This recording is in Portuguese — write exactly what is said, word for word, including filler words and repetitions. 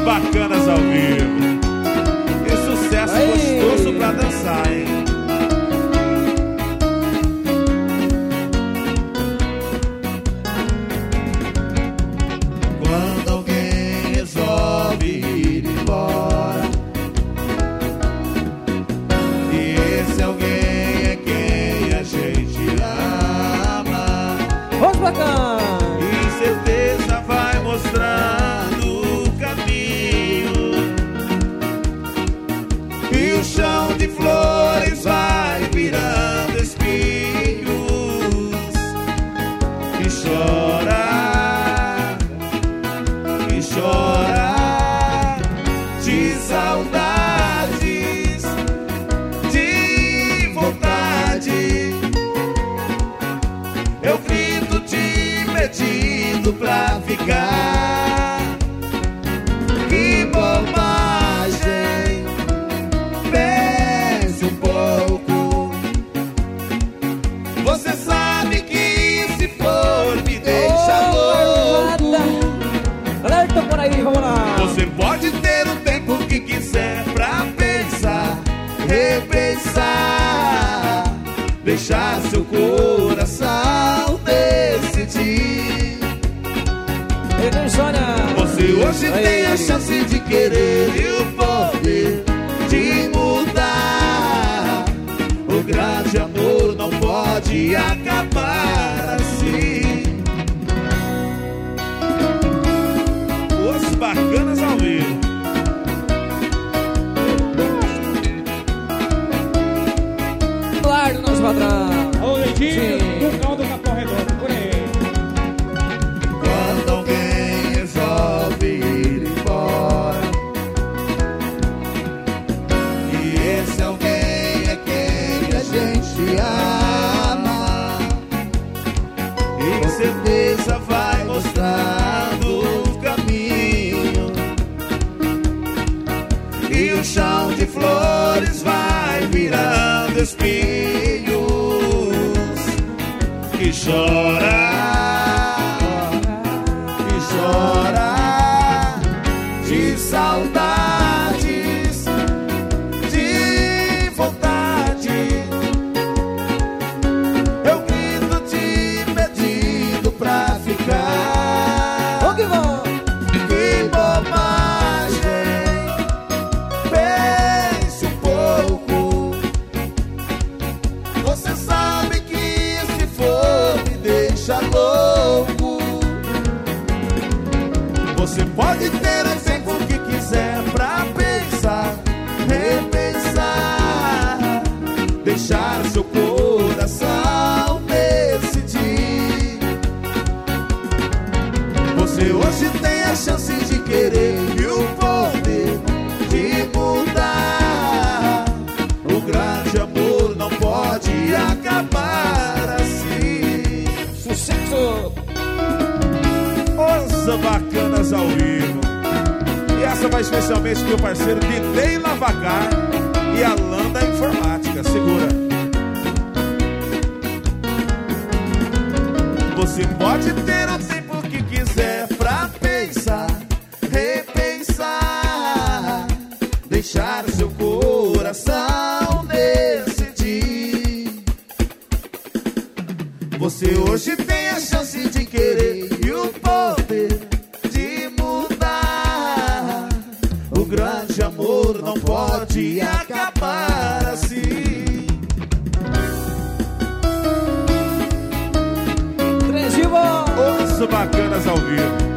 Bacanas ao vivo. Que sucesso Aí. gostoso pra dançar, hein? Quando alguém resolve ir embora, e esse alguém é quem a gente ama, Vamos bacana. E certeza vai mostrando o caminho, e o chão de flores vai virando espinhos, e chora, e chora de saudades, de vontade. Eu grito te pedindo pra ficar. Que bobagem, pense um pouco. Você sabe que se for me deixa louco. Alerta por aí, vamos lá. Você pode ter o tempo que quiser pra pensar, repensar, deixar seu coração decidir. Ei, quem sonha? Você hoje Aí. tem a chance de querer e o poder de mudar. O grande amor não pode acabar assim. Os Bacanas ao vivo. Claro, nosso patrão. Ô, Leitinho, Sim. do caldo do Capão Redondo, por aí. Quando alguém resolve ir embora, e esse alguém é quem a gente ama, e com certeza vai mostrando o caminho, e o chão de flores vai virando espinhos, Que chora, e chora de saudades, de vontade. Eu grito te pedindo pra ficar. Vamos que vamos. Que bobagem, pense um pouco. Você sabe que se for me deixa louco. Você pode ter o tempo que quiser pra pensar, repensar, deixar seu coração decidir. Você hoje tem a chance de querer e o poder de mudar. O grande amor não pode acabar assim. Sucesso. os Bacanas ao vivo. E essa vai especialmente pro meu parceiro Dinei Lavacar e a Landa Informática. Segura. Você pode ter o tempo que quiser pra pensar, repensar, deixar seu coração decidir. Você hoje tem a chance de querer e o poder de mudar. O grande amor não pode acabar assim. Três de volta. Os Bacanas ao vivo.